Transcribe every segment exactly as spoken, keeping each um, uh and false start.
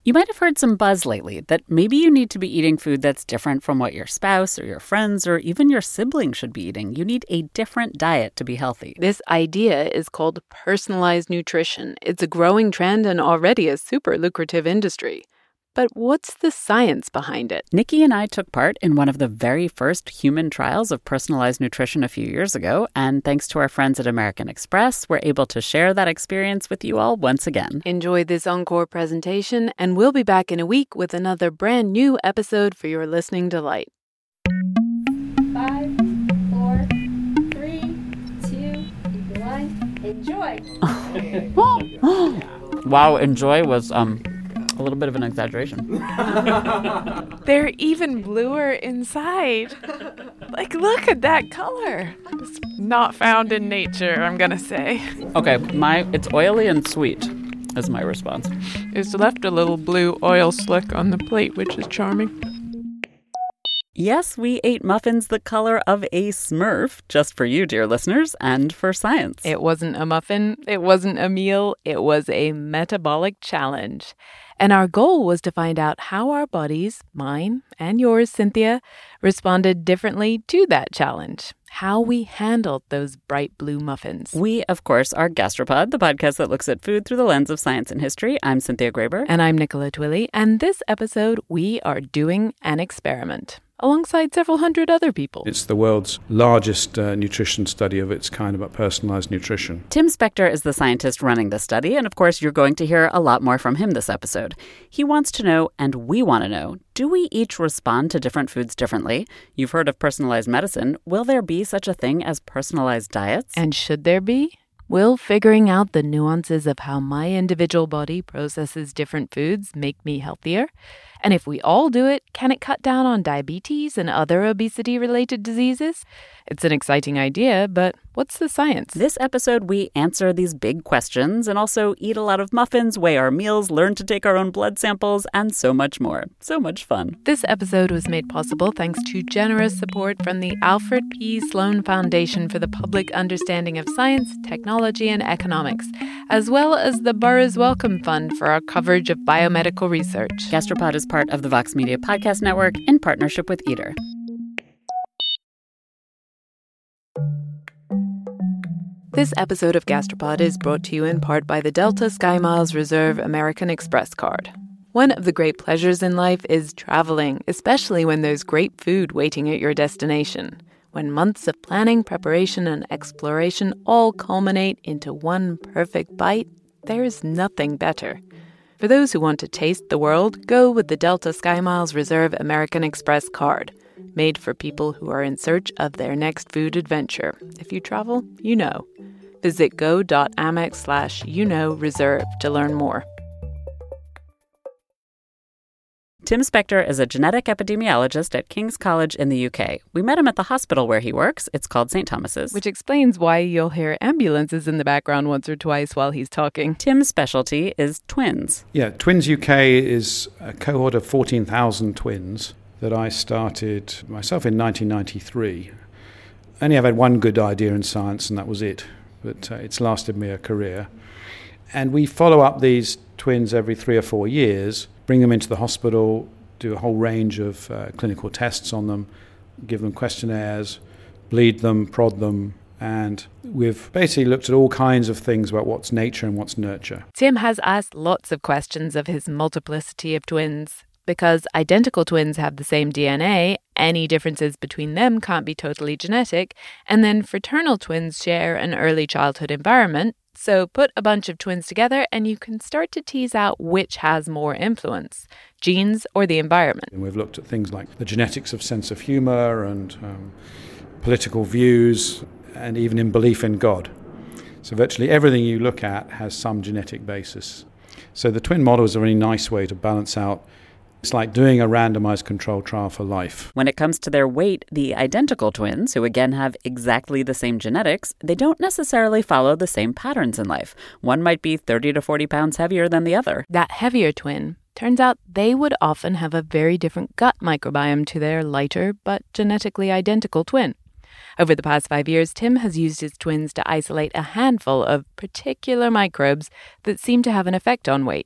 You might have heard some buzz lately that maybe you need to be eating food that's different from what your spouse or your friends or even your sibling should be eating. You need a different diet to be healthy. This idea is called personalized nutrition. It's a growing trend and already a super lucrative industry. But what's the science behind it? Nikki and I took part in one of the very first human trials of personalized nutrition a few years ago, and thanks to our friends at American Express, we're able to share that experience with you all once again. Enjoy this encore presentation, and we'll be back in a week with another brand new episode for your listening delight. Five, four, three, two, one, enjoy. Wow, enjoy was um a little bit of an exaggeration. They're even bluer inside. Like, look at that color. It's not found in nature, I'm going to say. Okay, my it's oily and sweet is my response. It's left a little blue oil slick on the plate, which is charming. Yes, we ate muffins the color of a Smurf, just for you, dear listeners, and for science. It wasn't a muffin. It wasn't a meal. It was a metabolic challenge. And our goal was to find out how our bodies, mine and yours, Cynthia, responded differently to that challenge. How we handled those bright blue muffins. We, of course, are Gastropod, the podcast that looks at food through the lens of science and history. I'm Cynthia Graber. And I'm Nicola Twilley. And this episode, we are doing an experiment alongside several hundred other people. It's the world's largest uh, nutrition study of its kind about personalized nutrition. Tim Spector is the scientist running the study, and of course you're going to hear a lot more from him this episode. He wants to know, and we want to know, do we each respond to different foods differently? You've heard of personalized medicine. Will there be such a thing as personalized diets? And should there be? Will figuring out the nuances of how my individual body processes different foods make me healthier? And if we all do it, can it cut down on diabetes and other obesity-related diseases? It's an exciting idea, but what's the science? This episode, we answer these big questions and also eat a lot of muffins, weigh our meals, learn to take our own blood samples, and so much more. So much fun. This episode was made possible thanks to generous support from the Alfred P. Sloan Foundation for the Public Understanding of Science, Technology, and Economics, as well as the Burroughs Wellcome Fund for our coverage of biomedical research. Gastropod is part of the Vox Media Podcast Network in partnership with Eater. This episode of Gastropod is brought to you in part by the Delta SkyMiles Reserve American Express card. One of the great pleasures in life is traveling, especially when there's great food waiting at your destination. When months of planning, preparation, and exploration all culminate into one perfect bite, there's nothing better. For those who want to taste the world, go with the Delta SkyMiles Reserve American Express card, made for people who are in search of their next food adventure. If you travel, you know. Visit go.amex slash you know reserve to learn more. Tim Spector is a genetic epidemiologist at King's College in the U K. We met him at the hospital where he works. It's called Saint Thomas's. Which explains why you'll hear ambulances in the background once or twice while he's talking. Tim's specialty is twins. Yeah, Twins U K is a cohort of fourteen thousand twins that I started myself in nineteen ninety-three. I only ever had one good idea in science, and that was it. But uh, it's lasted me a career. And we follow up these twins every three or four years, bring them into the hospital, do a whole range of uh, clinical tests on them, give them questionnaires, bleed them, prod them, and we've basically looked at all kinds of things about what's nature and what's nurture. Tim has asked lots of questions of his multiplicity of twins. Because identical twins have the same D N A, any differences between them can't be totally genetic, and then fraternal twins share an early childhood environment. So put a bunch of twins together and you can start to tease out which has more influence, genes or the environment. And we've looked at things like the genetics of sense of humor and um, political views and even in belief in God. So virtually everything you look at has some genetic basis. So the twin model is a really nice way to balance out. It's like doing a randomized controlled trial for life. When it comes to their weight, the identical twins, who again have exactly the same genetics, they don't necessarily follow the same patterns in life. One might be thirty to forty pounds heavier than the other. That heavier twin, turns out they would often have a very different gut microbiome to their lighter but genetically identical twin. Over the past five years, Tim has used his twins to isolate a handful of particular microbes that seem to have an effect on weight.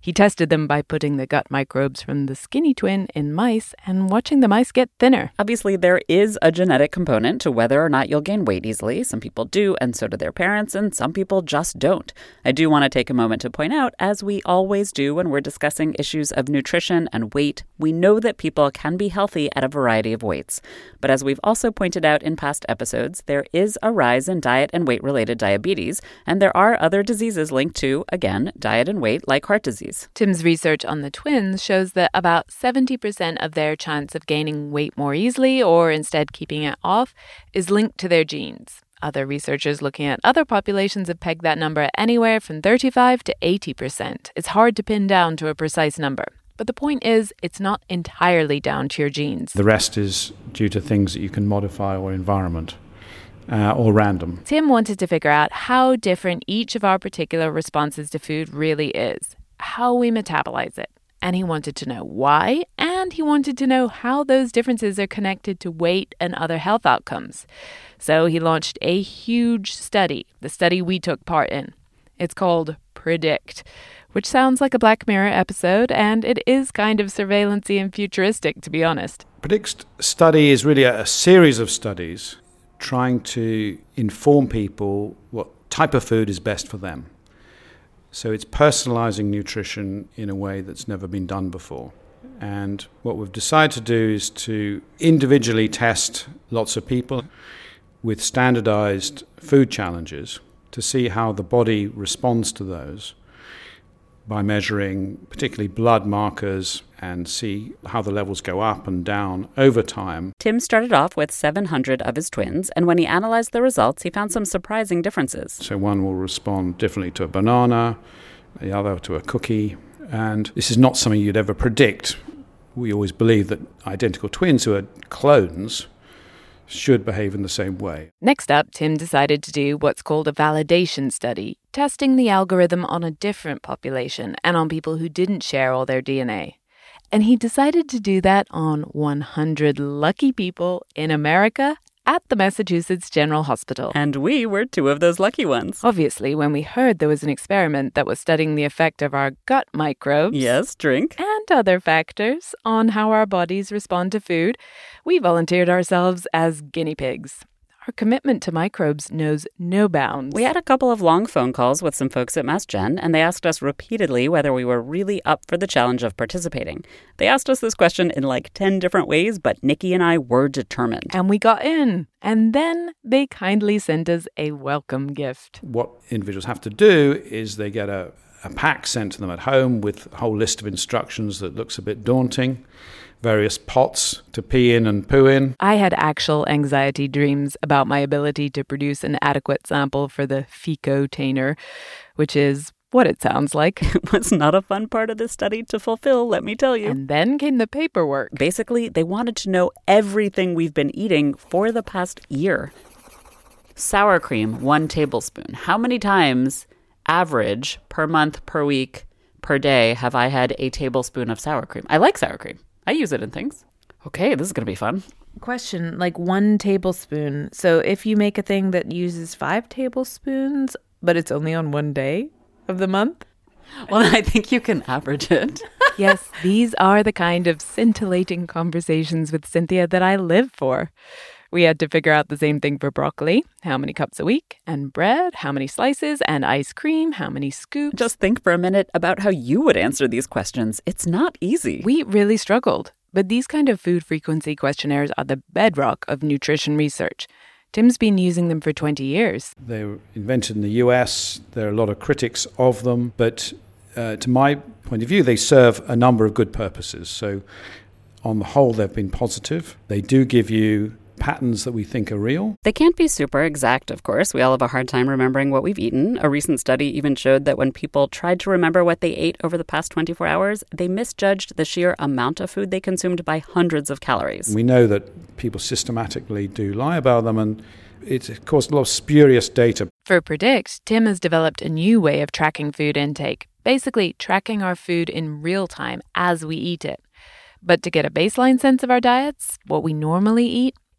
He tested them by putting the gut microbes from the skinny twin in mice and watching the mice get thinner. Obviously, there is a genetic component to whether or not you'll gain weight easily. Some people do, and so do their parents, and some people just don't. I do want to take a moment to point out, as we always do when we're discussing issues of nutrition and weight, we know that people can be healthy at a variety of weights. But as we've also pointed out in past episodes, there is a rise in diet and weight-related diabetes, and there are other diseases linked to, again, diet and weight, like heart disease. Tim's research on the twins shows that about seventy percent of their chance of gaining weight more easily, or instead keeping it off, is linked to their genes. Other researchers looking at other populations have pegged that number at anywhere from thirty-five to eighty percent. It's hard to pin down to a precise number. But the point is, it's not entirely down to your genes. The rest is due to things that you can modify or environment. Uh, or random. Tim wanted to figure out how different each of our particular responses to food really is, how we metabolize it. And he wanted to know why, and he wanted to know how those differences are connected to weight and other health outcomes. So he launched a huge study, the study we took part in. It's called PREDICT, which sounds like a Black Mirror episode, and it is kind of surveillance-y and futuristic, to be honest. PREDICT study is really a, a series of studies trying to inform people what type of food is best for them. So it's personalizing nutrition in a way that's never been done before. And what we've decided to do is to individually test lots of people with standardized food challenges to see how the body responds to those by measuring particularly blood markers and see how the levels go up and down over time. Tim started off with seven hundred of his twins, and when he analyzed the results, he found some surprising differences. So one will respond differently to a banana, the other to a cookie, and this is not something you'd ever predict. We always believe that identical twins who are clones should behave in the same way. Next up, Tim decided to do what's called a validation study, testing the algorithm on a different population and on people who didn't share all their D N A. And he decided to do that on one hundred lucky people in America at the Massachusetts General Hospital. And we were two of those lucky ones. Obviously, when we heard there was an experiment that was studying the effect of our gut microbes, yes, drink, and other factors on how our bodies respond to food, we volunteered ourselves as guinea pigs. Our commitment to microbes knows no bounds. We had a couple of long phone calls with some folks at Mass Gen, and they asked us repeatedly whether we were really up for the challenge of participating. They asked us this question in like ten different ways, but Nikki and I were determined. And we got in. And then they kindly sent us a welcome gift. What individuals have to do is they get a, a pack sent to them at home with a whole list of instructions that looks a bit daunting. Various pots to pee in and poo in. I had actual anxiety dreams about my ability to produce an adequate sample for the fecotainer, which is what it sounds like. It was not a fun part of this study to fulfill, let me tell you. And then came the paperwork. Basically, they wanted to know everything we've been eating for the past year. Sour cream, one tablespoon. How many times, average, per month, per week, per day, have I had a tablespoon of sour cream? I like sour cream. I use it in things. Okay, this is going to be fun. Question, like one tablespoon. So if you make a thing that uses five tablespoons, but it's only on one day of the month? Well, I think you can average it. Yes, these are the kind of scintillating conversations with Cynthia that I live for. We had to figure out the same thing for broccoli, how many cups a week, and bread, how many slices, and ice cream, how many scoops. Just think for a minute about how you would answer these questions. It's not easy. We really struggled, but these kind of food frequency questionnaires are the bedrock of nutrition research. Tim's been using them for twenty years. They were invented in the U S. There are a lot of critics of them, but uh, to my point of view, they serve a number of good purposes. So on the whole, they've been positive. They do give you patterns that we think are real. They can't be super exact, of course. We all have a hard time remembering what we've eaten. A recent study even showed that when people tried to remember what they ate over the past twenty-four hours, they misjudged the sheer amount of food they consumed by hundreds of calories. We know that people systematically do lie about them, and it's caused a lot of spurious data. For PREDICT, Tim has developed a new way of tracking food intake, basically tracking our food in real time as we eat it. But to get a baseline sense of our diets, what we normally eat,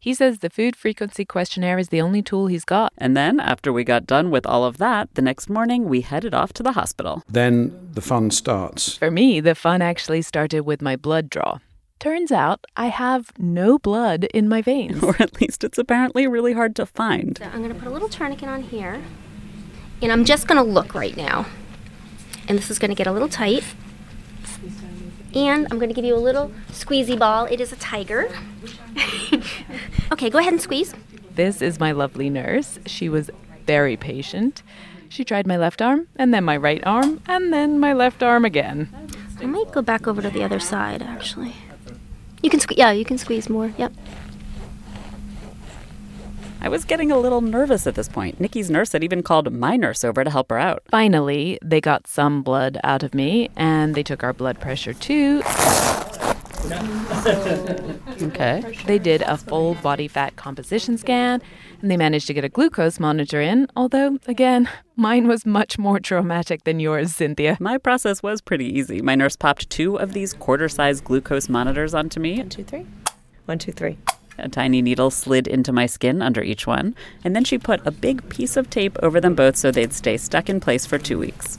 He says the food frequency questionnaire is the only tool he's got. And then, after we got done with all of that, the next morning we headed off to the hospital. Then the fun starts. For me, the fun actually started with my blood draw. Turns out I have no blood in my veins. Or at least it's apparently really hard to find. So I'm going to put a little tourniquet on here. And I'm just going to look right now. And this is going to get a little tight. And I'm going to give you a little squeezy ball. It is a tiger. Okay, go ahead and squeeze. This is my lovely nurse. She was very patient. She tried my left arm, and then my right arm, and then my left arm again. I might go back over to the other side, actually. You can squeeze. Yeah, you can squeeze more. Yep. I was getting a little nervous at this point. Nikki's nurse had even called my nurse over to help her out. Finally, they got some blood out of me, and they took our blood pressure too. Okay. They did a full body fat composition scan, and they managed to get a glucose monitor in, although, again, mine was much more traumatic than yours, Cynthia. My process was pretty easy. My nurse popped two of these quarter-size glucose monitors onto me. One, two, three. One, two, three. A tiny needle slid into my skin under each one, and then she put a big piece of tape over them both so they'd stay stuck in place for two weeks.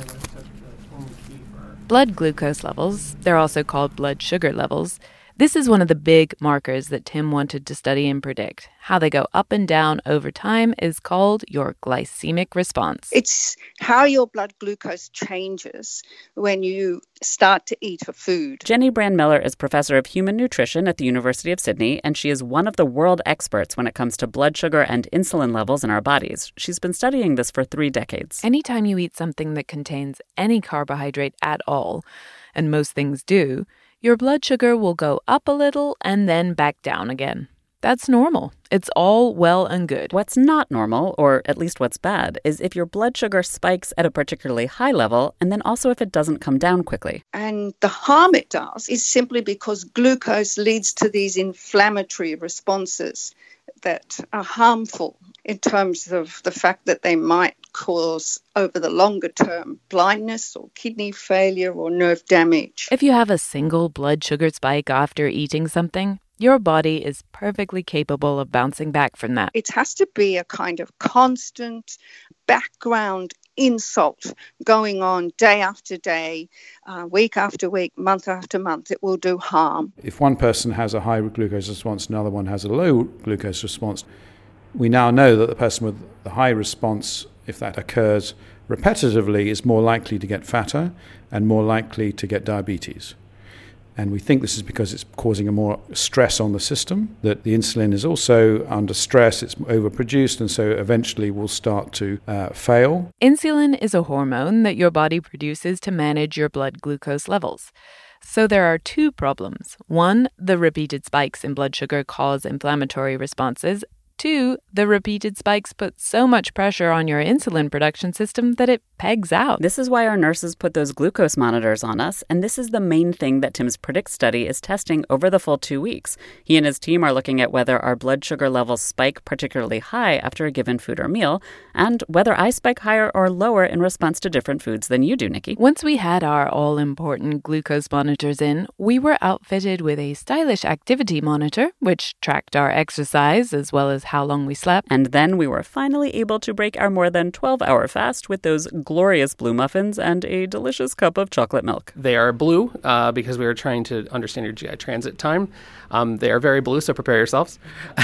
Blood glucose levels, they're also called blood sugar levels. This is one of the big markers that Tim wanted to study and predict. How they go up and down over time is called your glycemic response. It's how your blood glucose changes when you start to eat a food. Jenny Brand-Miller is professor of human nutrition at the University of Sydney, and she is one of the world experts when it comes to blood sugar and insulin levels in our bodies. She's been studying this for three decades. Anytime you eat something that contains any carbohydrate at all, and most things do, your blood sugar will go up a little and then back down again. That's normal. It's all well and good. What's not normal, or at least what's bad, is if your blood sugar spikes at a particularly high level, and then also if it doesn't come down quickly. And the harm it does is simply because glucose leads to these inflammatory responses that are harmful in terms of the fact that they might cause, over the longer term, blindness or kidney failure or nerve damage. If you have a single blood sugar spike after eating something, your body is perfectly capable of bouncing back from that. It has to be a kind of constant background insult going on day after day, uh, week after week, month after month. It will do harm. If one person has a high glucose response, another one has a low glucose response, we now know that the person with the high response, if that occurs repetitively, is more likely to get fatter and more likely to get diabetes. And we think this is because it's causing a more stress on the system, that the insulin is also under stress, it's overproduced, and so eventually will start to uh, fail. Insulin is a hormone that your body produces to manage your blood glucose levels. So there are two problems. One, the repeated spikes in blood sugar cause inflammatory responses. Two, the repeated spikes put so much pressure on your insulin production system that it pegs out. This is why our nurses put those glucose monitors on us, and this is the main thing that Tim's PREDICT study is testing over the full two weeks. He and his team are looking at whether our blood sugar levels spike particularly high after a given food or meal, and whether I spike higher or lower in response to different foods than you do, Nikki. Once we had our all-important glucose monitors in, we were outfitted with a stylish activity monitor, which tracked our exercise as well as how long we slept. And then we were finally able to break our more than twelve-hour fast with those glorious blue muffins and a delicious cup of chocolate milk. They are blue uh, because we were trying to understand your G I transit time. Um, they are very blue, so prepare yourselves.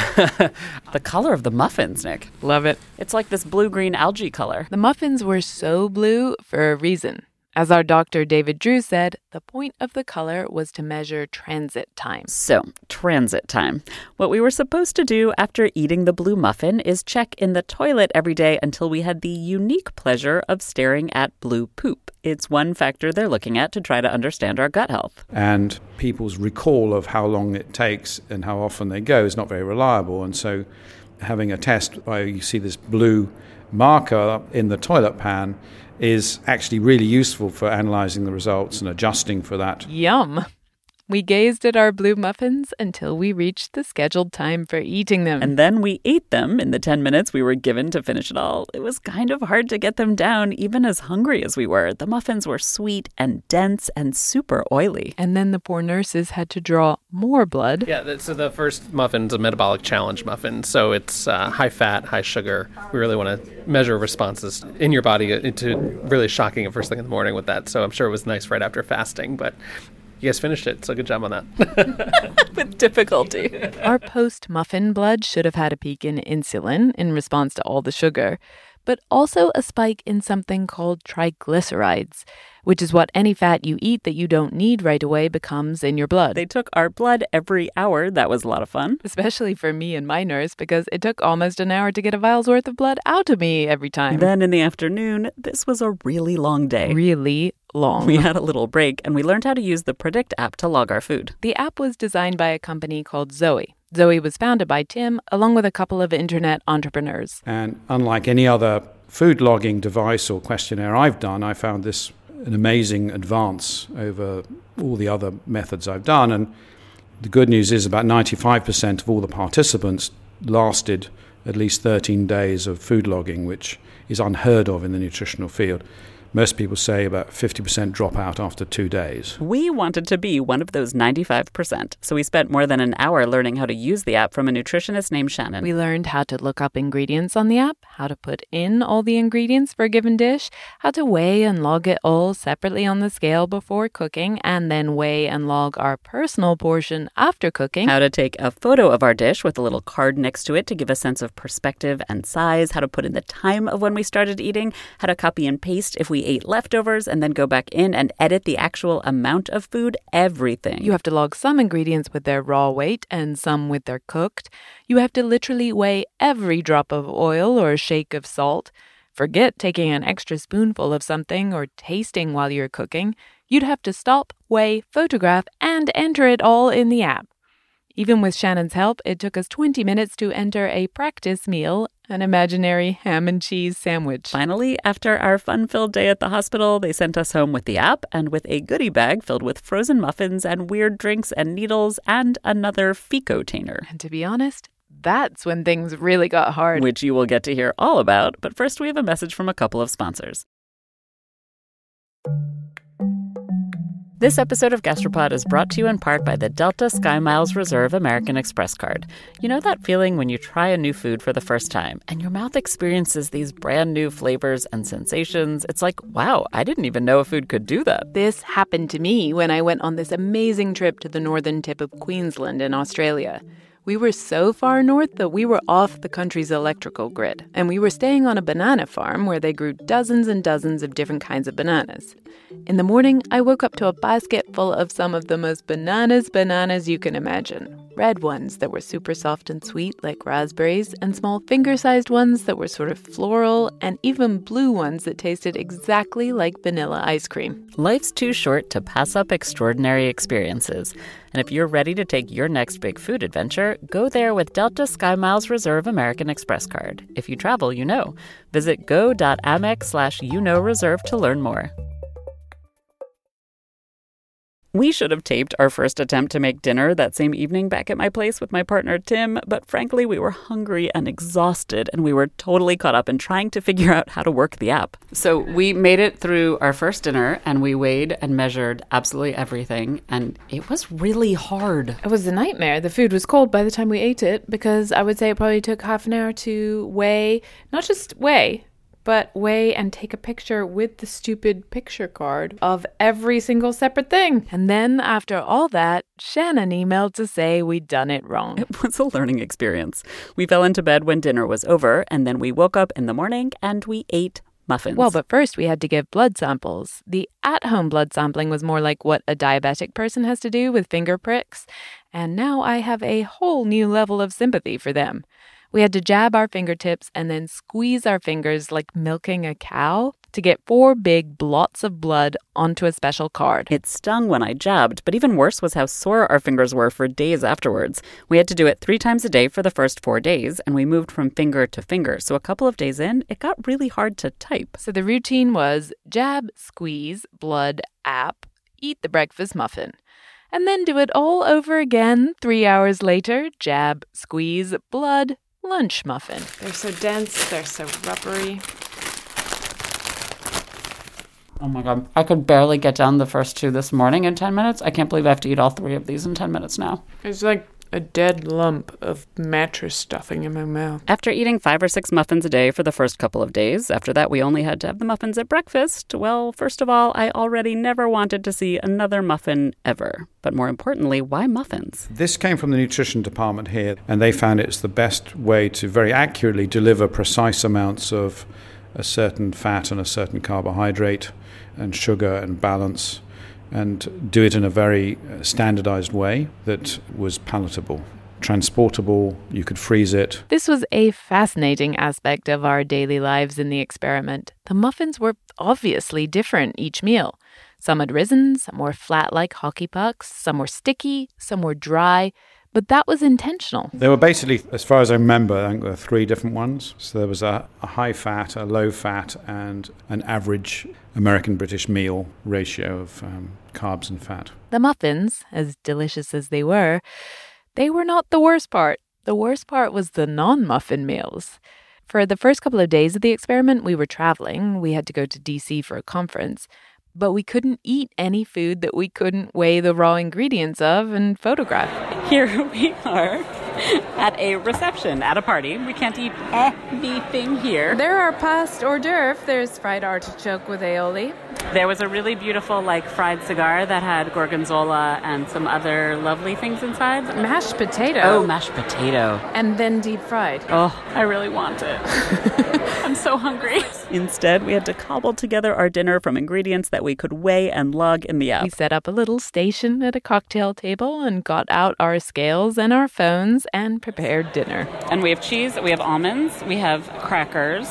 The color of the muffins, Nick. Love it. It's like this blue-green algae color. The muffins were so blue for a reason. As our doctor David Drew said, the point of the color was to measure transit time. So, transit time. What we were supposed to do after eating the blue muffin is check in the toilet every day until we had the unique pleasure of staring at blue poop. It's one factor they're looking at to try to understand our gut health. And people's recall of how long it takes and how often they go is not very reliable. And so having a test where you see this blue marker in the toilet pan is actually really useful for analysing the results and adjusting for that. Yum. We gazed at our blue muffins until we reached the scheduled time for eating them. And then we ate them in the ten minutes we were given to finish it all. It was kind of hard to get them down, even as hungry as we were. The muffins were sweet and dense and super oily. And then the poor nurses had to draw more blood. Yeah, that- so the first muffin's a metabolic challenge muffin. So it's uh, high fat, high sugar. We really want to measure responses in your body into really shocking at first thing in the morning with that. So I'm sure it was nice right after fasting, but you guys finished it, so good job on that. With difficulty. Our post-muffin blood should have had a peak in insulin in response to all the sugar, but also a spike in something called triglycerides, which is what any fat you eat that you don't need right away becomes in your blood. They took our blood every hour. That was a lot of fun. Especially for me and my nurse, because it took almost an hour to get a vial's worth of blood out of me every time. Then in the afternoon, this was a really long day. Really long. We had a little break, and we learned how to use the Predict app to log our food. The app was designed by a company called Zoe. Zoe was founded by Tim, along with a couple of internet entrepreneurs. And unlike any other food logging device or questionnaire I've done, I found this an amazing advance over all the other methods I've done. And the good news is about ninety-five percent of all the participants lasted at least thirteen days of food logging, which is unheard of in the nutritional field. Most people say about fifty percent drop out after two days. We wanted to be one of those ninety-five percent, so we spent more than an hour learning how to use the app from a nutritionist named Shannon. We learned how to look up ingredients on the app, how to put in all the ingredients for a given dish, how to weigh and log it all separately on the scale before cooking, and then weigh and log our personal portion after cooking. How to take a photo of our dish with a little card next to it to give a sense of perspective and size, how to put in the time of when we started eating, how to copy and paste if we ate leftovers and then go back in and edit the actual amount of food, everything. You have to log some ingredients with their raw weight and some with their cooked. You have to literally weigh every drop of oil or shake of salt. Forget taking an extra spoonful of something or tasting while you're cooking. You'd have to stop, weigh, photograph, and enter it all in the app. Even with Shannon's help, it took us twenty minutes to enter a practice meal, an imaginary ham and cheese sandwich. Finally, after our fun-filled day at the hospital, they sent us home with the app and with a goodie bag filled with frozen muffins and weird drinks and needles and another Ficotainer. And to be honest, that's when things really got hard. Which you will get to hear all about, but first we have a message from a couple of sponsors. This episode of Gastropod is brought to you in part by the Delta SkyMiles Reserve American Express card. You know that feeling when you try a new food for the first time and your mouth experiences these brand new flavors and sensations? It's like, wow, I didn't even know a food could do that. This happened to me when I went on this amazing trip to the northern tip of Queensland in Australia. We were so far north that we were off the country's electrical grid, and we were staying on a banana farm where they grew dozens and dozens of different kinds of bananas. In the morning, I woke up to a basket full of some of the most bananas bananas you can imagine. Red ones that were super soft and sweet like raspberries, and small finger-sized ones that were sort of floral, and even blue ones that tasted exactly like vanilla ice cream. Life's too short to pass up extraordinary experiences. And if you're ready to take your next big food adventure, go there with Delta SkyMiles Reserve American Express card. If you travel, you know. Visit go.amex slash you know reserve to learn more. We should have taped our first attempt to make dinner that same evening back at my place with my partner Tim, but frankly, we were hungry and exhausted, and we were totally caught up in trying to figure out how to work the app. So we made it through our first dinner, and we weighed and measured absolutely everything, and it was really hard. It was a nightmare. The food was cold by the time we ate it, because I would say it probably took half an hour to weigh, not just weigh, but weigh and take a picture with the stupid picture card of every single separate thing. And then, after all that, Shannon emailed to say we'd done it wrong. It was a learning experience. We fell into bed when dinner was over, and then we woke up in the morning and we ate muffins. Well, but first we had to give blood samples. The at-home blood sampling was more like what a diabetic person has to do with finger pricks. And now I have a whole new level of sympathy for them. We had to jab our fingertips and then squeeze our fingers like milking a cow to get four big blots of blood onto a special card. It stung when I jabbed, but even worse was how sore our fingers were for days afterwards. We had to do it three times a day for the first four days, and we moved from finger to finger. So a couple of days in, it got really hard to type. So the routine was jab, squeeze, blood, app, eat the breakfast muffin. And then do it all over again three hours later. Jab, squeeze, blood, lunch muffin. They're so dense, they're so rubbery. Oh my God. I could barely get down the first two this morning in ten minutes. I can't believe I have to eat all three of these in ten minutes now. It's like a dead lump of mattress stuffing in my mouth. After eating five or six muffins a day for the first couple of days, after that we only had to have the muffins at breakfast. Well, first of all, I already never wanted to see another muffin ever. But more importantly, why muffins? This came from the nutrition department here, and they found it's the best way to very accurately deliver precise amounts of a certain fat and a certain carbohydrate and sugar and balance, and do it in a very standardized way that was palatable, transportable, you could freeze it. This was a fascinating aspect of our daily lives in the experiment. The muffins were obviously different each meal. Some had risen, some were flat like hockey pucks, some were sticky, some were dry, but that was intentional. There were basically, as far as I remember, I think there were three different ones. So there was a, a high fat, a low fat, and an average American-British meal ratio of um, carbs and fat. The muffins, as delicious as they were, they were not the worst part. The worst part was the non-muffin meals. For the first couple of days of the experiment, we were traveling. We had to go to D C for a conference. But we couldn't eat any food that we couldn't weigh the raw ingredients of and photograph. Here we are at a reception at a party. We can't eat anything here. There are past hors d'oeuvre. There's fried artichoke with aioli. There was a really beautiful, like, fried cigar that had gorgonzola and some other lovely things inside. Mashed potato. Oh, mashed potato. And then deep fried. Oh, I really want it. I'm so hungry. Instead, we had to cobble together our dinner from ingredients that we could weigh and log in the app. We set up a little station at a cocktail table and got out our scales and our phones and prepared dinner. And we have cheese, we have almonds, we have crackers,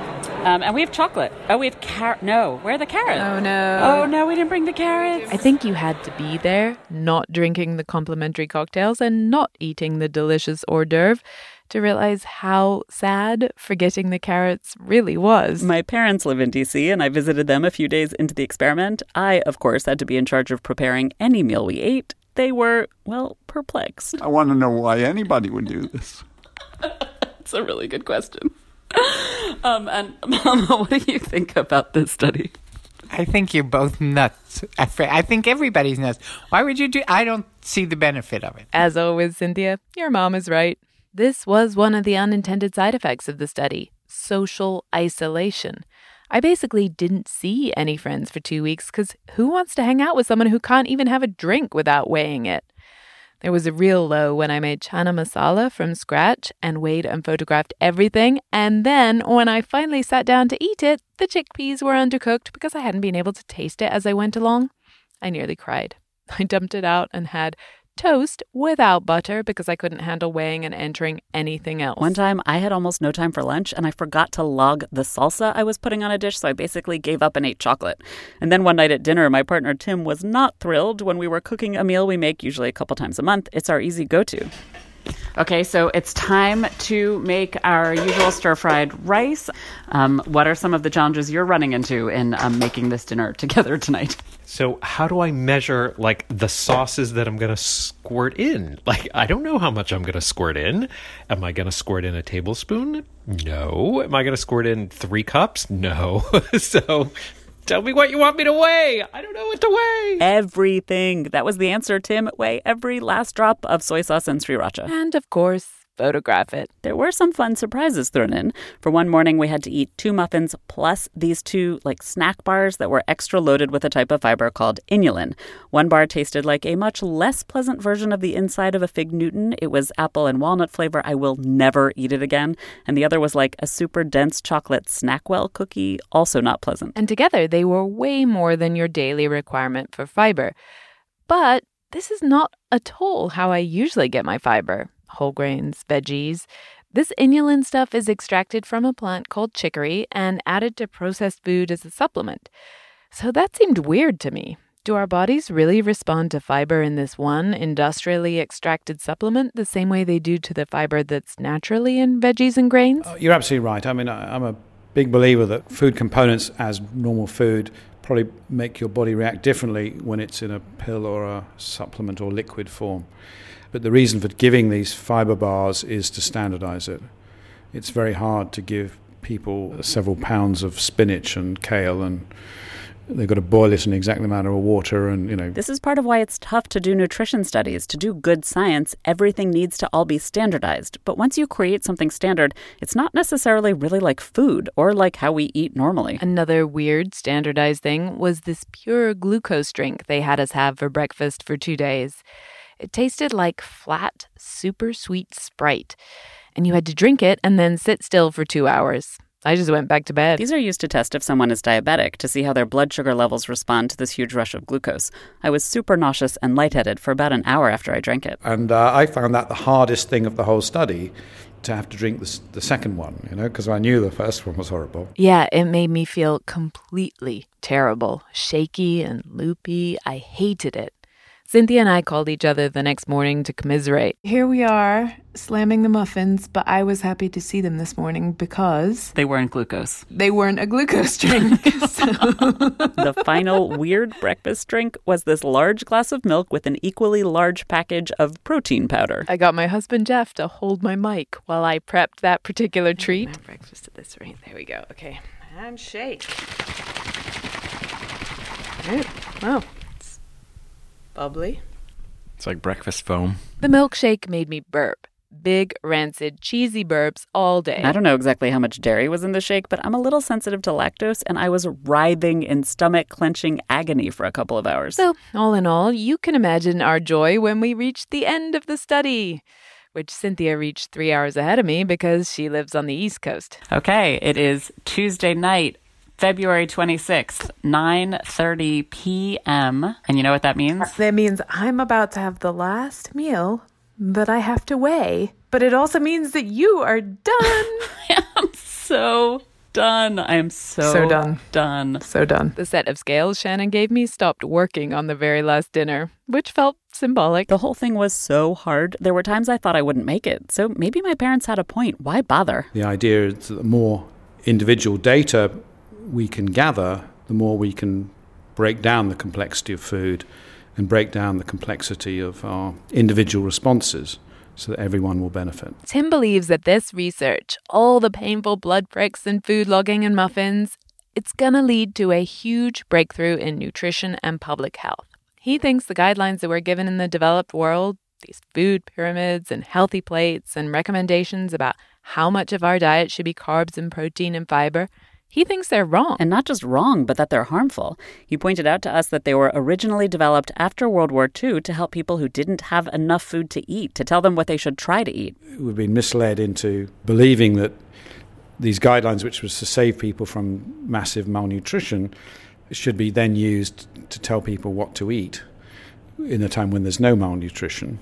um, and we have chocolate. Oh, we have carrot. No, where are the carrots? Oh, no. Oh, no, we didn't bring the carrots. I think you had to be there, not drinking the complimentary cocktails and not eating the delicious hors d'oeuvre, to realize how sad forgetting the carrots really was. My parents live in D C, and I visited them a few days into the experiment. I, of course, had to be in charge of preparing any meal we ate. They were, well, perplexed. I want to know why anybody would do this. That's a really good question. Um, and, Mama, what do you think about this study? I think you're both nuts. I think everybody's nuts. Why would you do... I don't see the benefit of it. As always, Cynthia, your mom is right. This was one of the unintended side effects of the study, social isolation. I basically didn't see any friends for two weeks because who wants to hang out with someone who can't even have a drink without weighing it? There was a real low when I made chana masala from scratch and weighed and photographed everything. And then when I finally sat down to eat it, the chickpeas were undercooked because I hadn't been able to taste it as I went along. I nearly cried. I dumped it out and had toast without butter because I couldn't handle weighing and entering anything else. One time I had almost no time for lunch and I forgot to log the salsa I was putting on a dish, so I basically gave up and ate chocolate. And then one night at dinner, my partner Tim was not thrilled when we were cooking a meal we make usually a couple times a month. It's our easy go-to. Okay, so it's time to make our usual stir-fried rice. Um, what are some of the challenges you're running into in um, making this dinner together tonight? So how do I measure, like, the sauces that I'm going to squirt in? Like, I don't know how much I'm going to squirt in. Am I going to squirt in a tablespoon? No. Am I going to squirt in three cups? No. So... tell me what you want me to weigh. I don't know what to weigh. Everything. That was the answer, Tim. Weigh every last drop of soy sauce and sriracha. And, of course, photograph it. There were some fun surprises thrown in. For one morning, we had to eat two muffins plus these two, like, snack bars that were extra loaded with a type of fiber called inulin. One bar tasted like a much less pleasant version of the inside of a Fig Newton. It was apple and walnut flavor. I will never eat it again. And the other was like a super dense chocolate Snackwell cookie, also not pleasant. And together, they were way more than your daily requirement for fiber. But this is not at all how I usually get my fiber. Whole grains, veggies. This inulin stuff is extracted from a plant called chicory and added to processed food as a supplement. So that seemed weird to me. Do our bodies really respond to fiber in this one industrially extracted supplement the same way they do to the fiber that's naturally in veggies and grains? Uh, you're absolutely right. I mean, I, I'm a big believer that food components as normal food probably make your body react differently when it's in a pill or a supplement or liquid form. But the reason for giving these fiber bars is to standardize it. It's very hard to give people several pounds of spinach and kale, and they've got to boil it in exactly the amount of water, and, you know. This is part of why it's tough to do nutrition studies. To do good science, everything needs to all be standardized. But once you create something standard, it's not necessarily really like food or like how we eat normally. Another weird standardized thing was this pure glucose drink they had us have for breakfast for two days. It tasted like flat, super sweet Sprite. And you had to drink it and then sit still for two hours. I just went back to bed. These are used to test if someone is diabetic, to see how their blood sugar levels respond to this huge rush of glucose. I was super nauseous and lightheaded for about an hour after I drank it. And uh, I found that the hardest thing of the whole study, to have to drink the, the second one, you know, because I knew the first one was horrible. Yeah, it made me feel completely terrible, shaky and loopy. I hated it. Cynthia and I called each other the next morning to commiserate. Here we are, slamming the muffins, but I was happy to see them this morning because they weren't glucose. They weren't a glucose drink. So. The final weird breakfast drink was this large glass of milk with an equally large package of protein powder. I got my husband Jeff to hold my mic while I prepped that particular treat. I breakfast at this rate. There we go. Okay, I'm shake. Oh. Bubbly. It's like breakfast foam. The milkshake made me burp. Big, rancid, cheesy burps all day. I don't know exactly how much dairy was in the shake, but I'm a little sensitive to lactose, and I was writhing in stomach-clenching agony for a couple of hours. So, all in all, you can imagine our joy when we reached the end of the study, which Cynthia reached three hours ahead of me because she lives on the East Coast. Okay, it is Tuesday night, February twenty-sixth, nine thirty p.m. And you know what that means? That means I'm about to have the last meal that I have to weigh. But it also means that you are done. I am so done. I am so, so done. Done. So done. The set of scales Shannon gave me stopped working on the very last dinner, which felt symbolic. The whole thing was so hard. There were times I thought I wouldn't make it. So maybe my parents had a point. Why bother? The idea is that the more individual data we can gather, the more we can break down the complexity of food and break down the complexity of our individual responses so that everyone will benefit. Tim believes that this research, all the painful blood pricks and food logging and muffins, it's going to lead to a huge breakthrough in nutrition and public health. He thinks the guidelines that we're given in the developed world, these food pyramids and healthy plates and recommendations about how much of our diet should be carbs and protein and fiber, he thinks they're wrong. And not just wrong, but that they're harmful. He pointed out to us that they were originally developed after World War Two to help people who didn't have enough food to eat, to tell them what they should try to eat. We've been misled into believing that these guidelines, which was to save people from massive malnutrition, should be then used to tell people what to eat in a time when there's no malnutrition.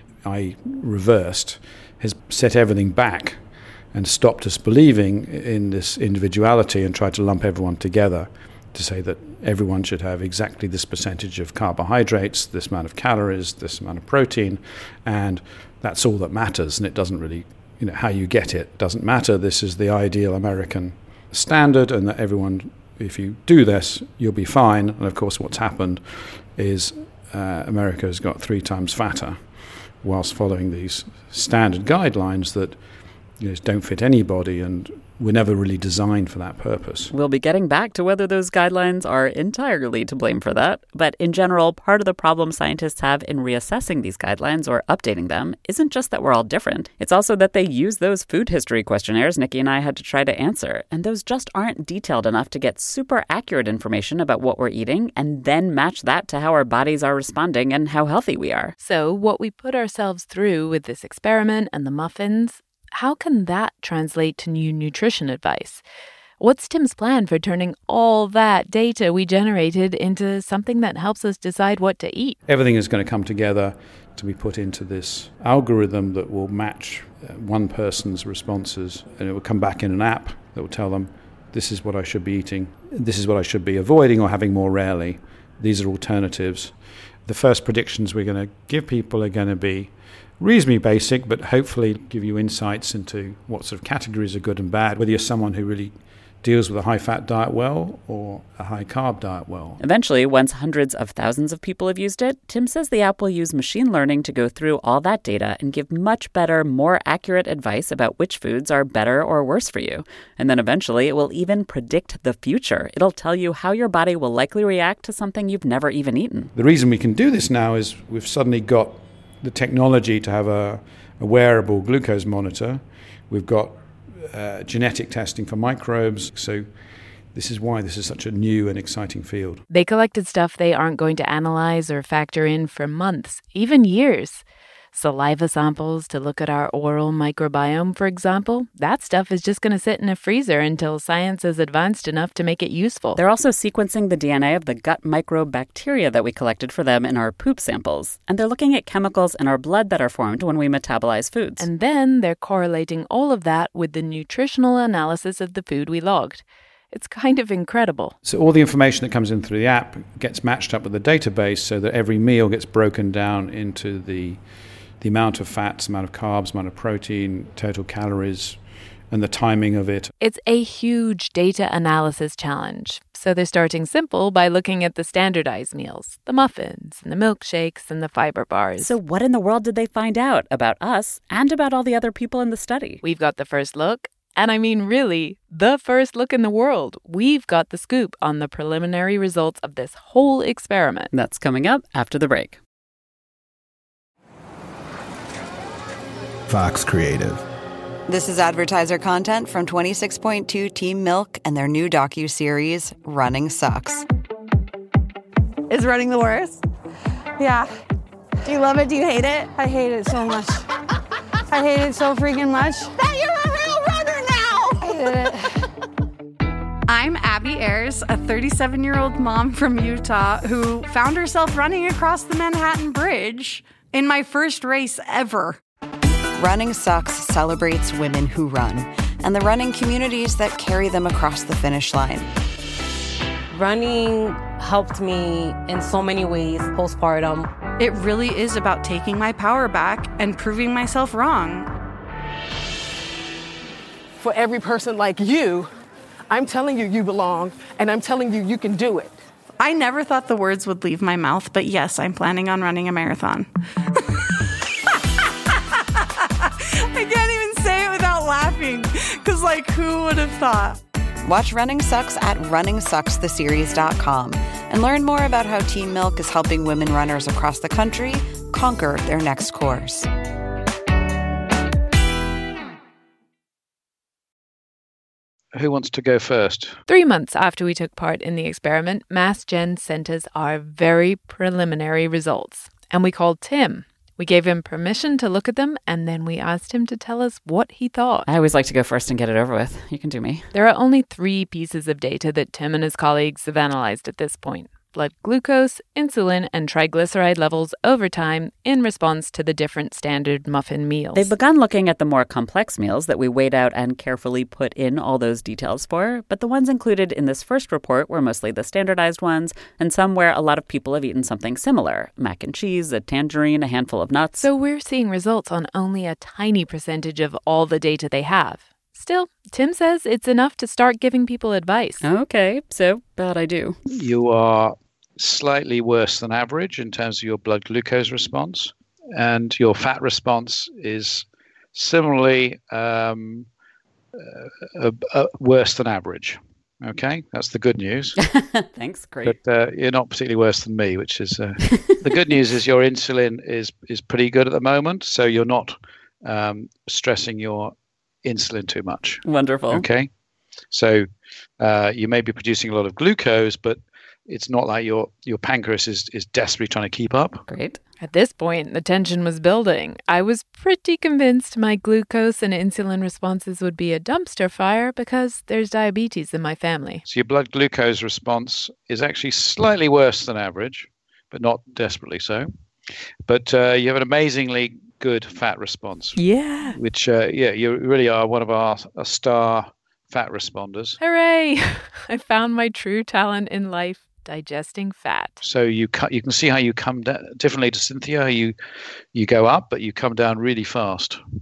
I reversed, has set everything back and stopped us believing in this individuality and tried to lump everyone together to say that everyone should have exactly this percentage of carbohydrates, this amount of calories, this amount of protein, and that's all that matters. And it doesn't really, you know, how you get it doesn't matter. This is the ideal American standard, and that everyone, if you do this, you'll be fine. And of course, what's happened is uh, America has got three times fatter whilst following these standard guidelines that, you know, don't fit anybody and were never really designed for that purpose. We'll be getting back to whether those guidelines are entirely to blame for that. But in general, part of the problem scientists have in reassessing these guidelines or updating them isn't just that we're all different. It's also that they use those food history questionnaires Nikki and I had to try to answer. And those just aren't detailed enough to get super accurate information about what we're eating and then match that to how our bodies are responding and how healthy we are. So what we put ourselves through with this experiment and the muffins, how can that translate to new nutrition advice? What's Tim's plan for turning all that data we generated into something that helps us decide what to eat? Everything is going to come together to be put into this algorithm that will match one person's responses, and it will come back in an app that will tell them, this is what I should be eating, this is what I should be avoiding or having more rarely. These are alternatives. The first predictions we're going to give people are going to be reasonably basic, but hopefully give you insights into what sort of categories are good and bad, whether you're someone who really deals with a high-fat diet well or a high-carb diet well. Eventually, once hundreds of thousands of people have used it, Tim says the app will use machine learning to go through all that data and give much better, more accurate advice about which foods are better or worse for you. And then eventually, it will even predict the future. It'll tell you how your body will likely react to something you've never even eaten. The reason we can do this now is we've suddenly got the technology to have a, a wearable glucose monitor. We've got uh, genetic testing for microbes. So this is why this is such a new and exciting field. They collected stuff they aren't going to analyze or factor in for months, even years. Saliva samples to look at our oral microbiome, for example. That stuff is just going to sit in a freezer until science is advanced enough to make it useful. They're also sequencing the D N A of the gut microbacteria that we collected for them in our poop samples. And they're looking at chemicals in our blood that are formed when we metabolize foods. And then they're correlating all of that with the nutritional analysis of the food we logged. It's kind of incredible. So all the information that comes in through the app gets matched up with the database so that every meal gets broken down into the the amount of fats, amount of carbs, amount of protein, total calories, and the timing of it. It's a huge data analysis challenge. So they're starting simple by looking at the standardized meals, the muffins and the milkshakes and the fiber bars. So what in the world did they find out about us and about all the other people in the study? We've got the first look. And I mean, really, the first look in the world. We've got the scoop on the preliminary results of this whole experiment. That's coming up after the break. Fox Creative. This is advertiser content from twenty-six point two Team Milk and their new docuseries, Running Sucks. Is running the worst? Yeah. Do you love it? Do you hate it? I hate it so much. I hate it so freaking much. That you're a real runner now! I hate it. I'm Abby Ayers, a thirty-seven-year-old mom from Utah who found herself running across the Manhattan Bridge in my first race ever. Running Sucks celebrates women who run and the running communities that carry them across the finish line. Running helped me in so many ways postpartum. It really is about taking my power back and proving myself wrong. For every person like you, I'm telling you you belong, and I'm telling you you can do it. I never thought the words would leave my mouth, but yes, I'm planning on running a marathon. I can't even say it without laughing, because, like, who would have thought? Watch Running Sucks at running sucks the series dot com and learn more about how Team Milk is helping women runners across the country conquer their next course. Who wants to go first? Three months after we took part in the experiment, Mass Gen sent us our very preliminary results, and we called Tim. We gave him permission to look at them, and then we asked him to tell us what he thought. I always like to go first and get it over with. You can do me. There are only three pieces of data that Tim and his colleagues have analyzed at this point: blood glucose, insulin, and triglyceride levels over time in response to the different standard muffin meals. They've begun looking at the more complex meals that we weighed out and carefully put in all those details for, but the ones included in this first report were mostly the standardized ones, and some where a lot of people have eaten something similar: mac and cheese, a tangerine, a handful of nuts. So we're seeing results on only a tiny percentage of all the data they have. Still, Tim says it's enough to start giving people advice. Okay, so bad I do. You are slightly worse than average in terms of your blood glucose response, and your fat response is similarly um, uh, uh, worse than average. Okay, that's the good news. Thanks, great. But uh, you're not particularly worse than me, which is uh, the good news is your insulin is is pretty good at the moment, so you're not um, stressing your insulin too much. Wonderful. Okay, so uh, you may be producing a lot of glucose, but it's not like your your pancreas is, is desperately trying to keep up. Great. At this point, the tension was building. I was pretty convinced my glucose and insulin responses would be a dumpster fire because there's diabetes in my family. So your blood glucose response is actually slightly worse than average, but not desperately so. But uh, you have an amazingly good fat response. Yeah. Which, uh, yeah, you really are one of our, our star fat responders. Hooray! I found my true talent in life. Digesting fat. So you cut. You can see how you come down differently to Cynthia. You you go up, but you come down really fast.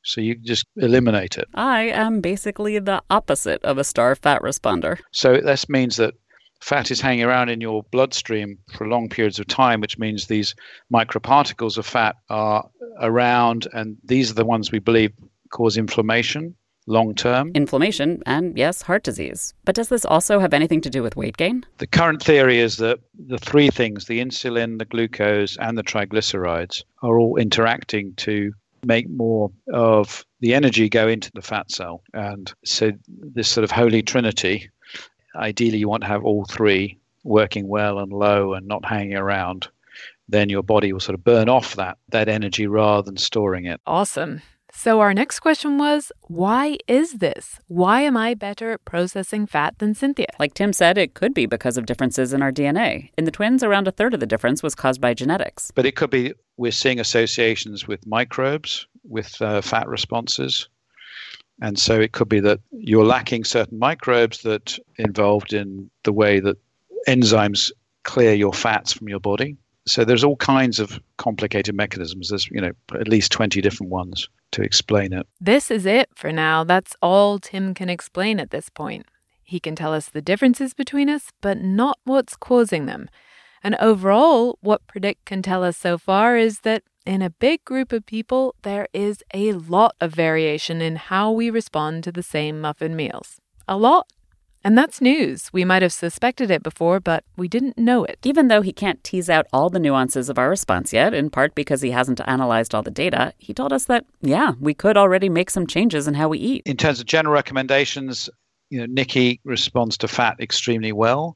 So you just eliminate it. I am basically the opposite of a starved fat responder. So this means that fat is hanging around in your bloodstream for long periods of time, which means these microparticles of fat are around, and these are the ones we believe cause inflammation long term. Inflammation and, yes, heart disease. But does this also have anything to do with weight gain? The current theory is that the three things, the insulin, the glucose, and the triglycerides, are all interacting to make more of the energy go into the fat cell. And so this sort of holy trinity, ideally you want to have all three working well and low and not hanging around. Then your body will sort of burn off that, that energy rather than storing it. Awesome. So our next question was, why is this? Why am I better at processing fat than Cynthia? Like Tim said, it could be because of differences in our D N A. In the twins, around a third of the difference was caused by genetics. But it could be we're seeing associations with microbes, with uh, fat responses. And so it could be that you're lacking certain microbes that involved in the way that enzymes clear your fats from your body. So there's all kinds of complicated mechanisms. There's, you know, at least twenty different ones to explain it. This is it for now. That's all Tim can explain at this point. He can tell us the differences between us, but not what's causing them. And overall, what Predict can tell us so far is that in a big group of people, there is a lot of variation in how we respond to the same muffin meals. A lot. And that's news. We might have suspected it before, but we didn't know it. Even though he can't tease out all the nuances of our response yet, in part because he hasn't analyzed all the data, he told us that, yeah, we could already make some changes in how we eat. In terms of general recommendations, you know, Nikki responds to fat extremely well.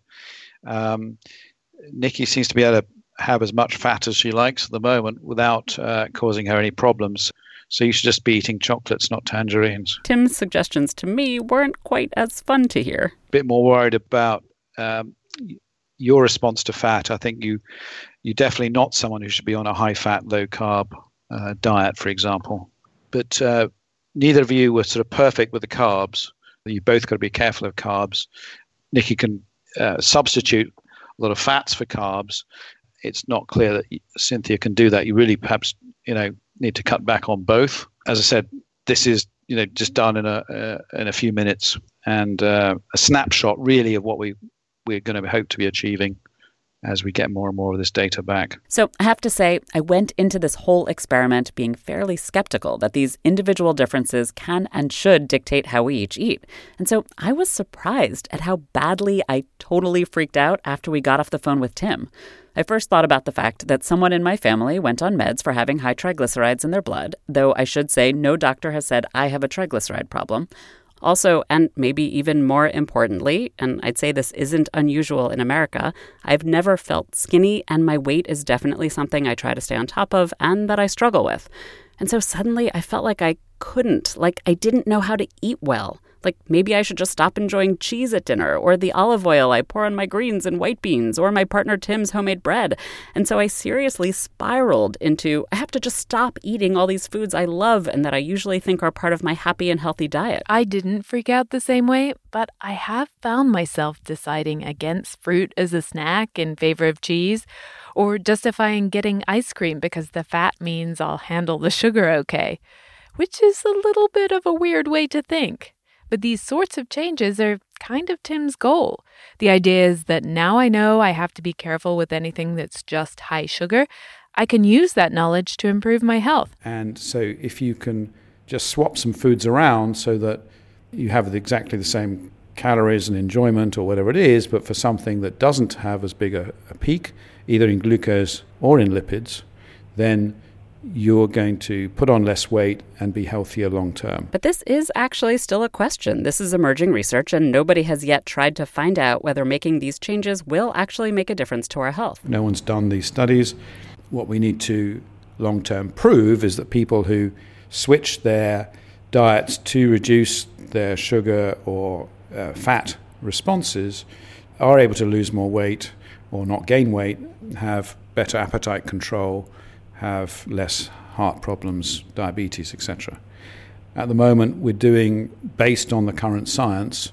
Um, Nikki seems to be able to have as much fat as she likes at the moment without uh, causing her any problems. So you should just be eating chocolates, not tangerines. Tim's suggestions to me weren't quite as fun to hear. A bit more worried about um, your response to fat. I think you, you're definitely not someone who should be on a high-fat, low-carb uh, diet, for example. But uh, neither of you were sort of perfect with the carbs. You both got to be careful of carbs. Nikki can uh, substitute a lot of fats for carbs. It's not clear that Cynthia can do that. You really perhaps, you know, need to cut back on both. As I said, this is, you know, just done in a uh, in a few minutes, and uh, a snapshot really of what we we're going to hope to be achieving as we get more and more of this data back. So I have to say, I went into this whole experiment being fairly skeptical that these individual differences can and should dictate how we each eat. And so I was surprised at how badly I totally freaked out after we got off the phone with Tim. I first thought about the fact that someone in my family went on meds for having high triglycerides in their blood, though I should say no doctor has said I have a triglyceride problem. Also, and maybe even more importantly, and I'd say this isn't unusual in America, I've never felt skinny, and my weight is definitely something I try to stay on top of and that I struggle with. And so suddenly I felt like I couldn't, like I didn't know how to eat well. Like maybe I should just stop enjoying cheese at dinner, or the olive oil I pour on my greens and white beans, or my partner Tim's homemade bread. And so I seriously spiraled into, I have to just stop eating all these foods I love and that I usually think are part of my happy and healthy diet. I didn't freak out the same way, but I have found myself deciding against fruit as a snack in favor of cheese, or justifying getting ice cream because the fat means I'll handle the sugar okay, which is a little bit of a weird way to think. But these sorts of changes are kind of Tim's goal. The idea is that now I know I have to be careful with anything that's just high sugar. I can use that knowledge to improve my health. And so if you can just swap some foods around so that you have exactly the same calories and enjoyment or whatever it is, but for something that doesn't have as big a, a peak, either in glucose or in lipids, then you're going to put on less weight and be healthier long term. But this is actually still a question. This is emerging research, and nobody has yet tried to find out whether making these changes will actually make a difference to our health. No one's done these studies. What we need to long term prove is that people who switch their diets to reduce their sugar or uh, fat responses are able to lose more weight or not gain weight, have better appetite control, have less heart problems, diabetes, et cetera. At the moment, we're doing, based on the current science,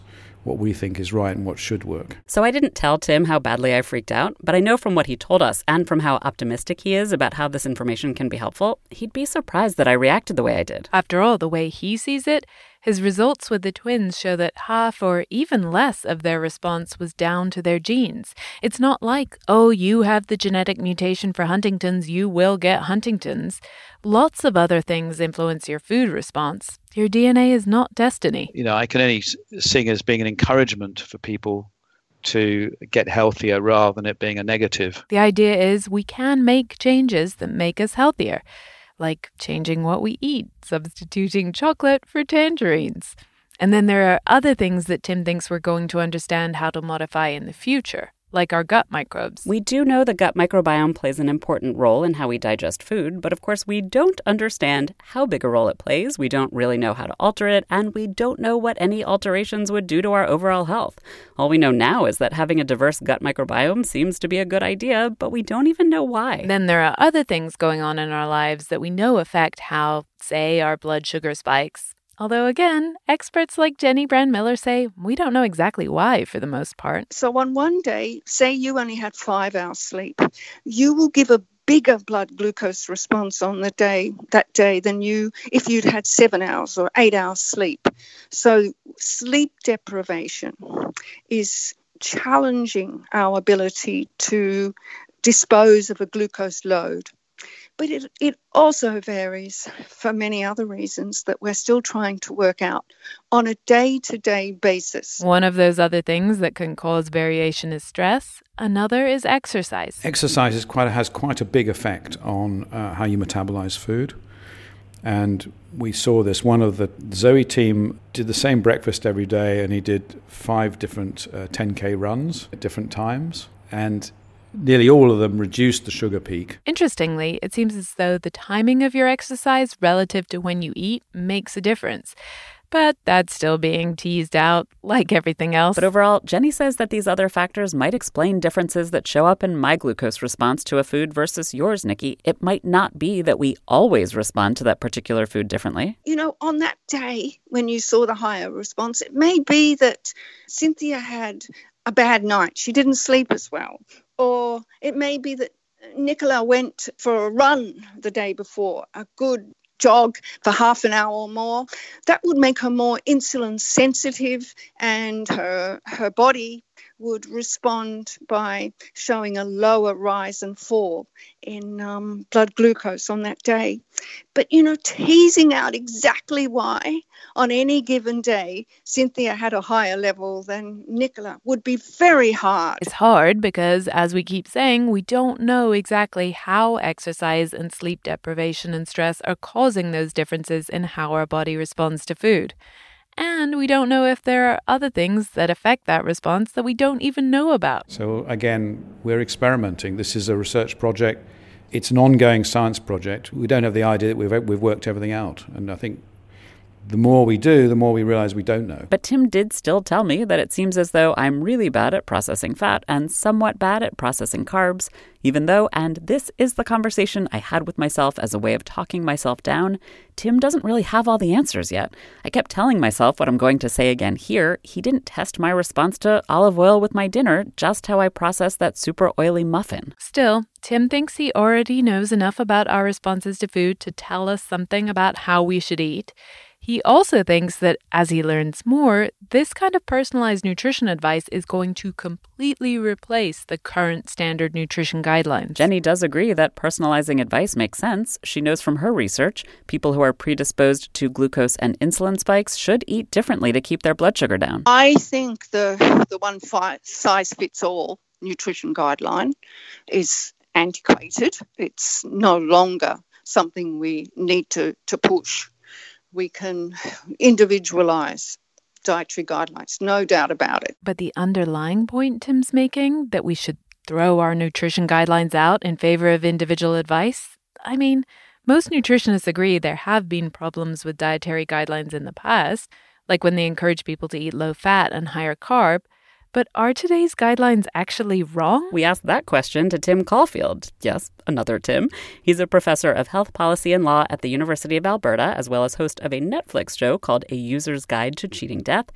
what we think is right and what should work. So I didn't tell Tim how badly I freaked out, but I know from what he told us and from how optimistic he is about how this information can be helpful, he'd be surprised that I reacted the way I did. After all, the way he sees it, his results with the twins show that half or even less of their response was down to their genes. It's not like, oh, you have the genetic mutation for Huntington's, you will get Huntington's. Lots of other things influence your food response. Your D N A is not destiny. You know, I can only see it as being an encouragement for people to get healthier rather than it being a negative. The idea is we can make changes that make us healthier, like changing what we eat, substituting chocolate for tangerines. And then there are other things that Tim thinks we're going to understand how to modify in the future, like our gut microbes. We do know the gut microbiome plays an important role in how we digest food, but of course we don't understand how big a role it plays. We don't really know how to alter it, and we don't know what any alterations would do to our overall health. All we know now is that having a diverse gut microbiome seems to be a good idea, but we don't even know why. Then there are other things going on in our lives that we know affect how, say, our blood sugar spikes. Although, again, experts like Jenny Brand-Miller say we don't know exactly why for the most part. So on one day, say you only had five hours sleep, you will give a bigger blood glucose response on the day that day than you if you'd had seven hours or eight hours sleep. So sleep deprivation is challenging our ability to dispose of a glucose load. But it, it also varies for many other reasons that we're still trying to work out on a day-to-day basis. One of those other things that can cause variation is stress. Another is exercise. Exercise is quite, has quite a big effect on uh, how you metabolize food. And we saw this. One of the Zoe team did the same breakfast every day, and he did five different uh, ten K runs at different times. And nearly all of them reduced the sugar peak. Interestingly, it seems as though the timing of your exercise relative to when you eat makes a difference. But that's still being teased out, like everything else. But overall, Jenny says that these other factors might explain differences that show up in my glucose response to a food versus yours, Nikki. It might not be that we always respond to that particular food differently. You know, on that day when you saw the higher response, it may be that Cynthia had a bad night. She didn't sleep as well. Or it may be that Nicola went for a run the day before, a good jog for half an hour or more. That would make her more insulin sensitive, and her her body would respond by showing a lower rise and fall in um, blood glucose on that day. But, you know, teasing out exactly why on any given day Cynthia had a higher level than Nicola would be very hard. It's hard because, as we keep saying, we don't know exactly how exercise and sleep deprivation and stress are causing those differences in how our body responds to food. And we don't know if there are other things that affect that response that we don't even know about. So again, we're experimenting. This is a research project. It's an ongoing science project. We don't have the idea that we've we've worked everything out. And I think the more we do, the more we realize we don't know. But Tim did still tell me that it seems as though I'm really bad at processing fat and somewhat bad at processing carbs, even though, and this is the conversation I had with myself as a way of talking myself down, Tim doesn't really have all the answers yet. I kept telling myself what I'm going to say again here. He didn't test my response to olive oil with my dinner, just how I processed that super oily muffin. Still, Tim thinks he already knows enough about our responses to food to tell us something about how we should eat. He also thinks that as he learns more, this kind of personalized nutrition advice is going to completely replace the current standard nutrition guidelines. Jenny does agree that personalizing advice makes sense. She knows from her research, people who are predisposed to glucose and insulin spikes should eat differently to keep their blood sugar down. I think the, the one fi- size fits all nutrition guideline is antiquated. It's no longer something we need to, to push. We can individualize dietary guidelines, no doubt about it. But the underlying point Tim's making, that we should throw our nutrition guidelines out in favor of individual advice, I mean, most nutritionists agree there have been problems with dietary guidelines in the past, like when they encourage people to eat low fat and higher carb. But are today's guidelines actually wrong? We asked that question to Tim Caulfield. Yes, another Tim. He's a professor of health policy and law at the University of Alberta, as well as host of a Netflix show called A User's Guide to Cheating Death.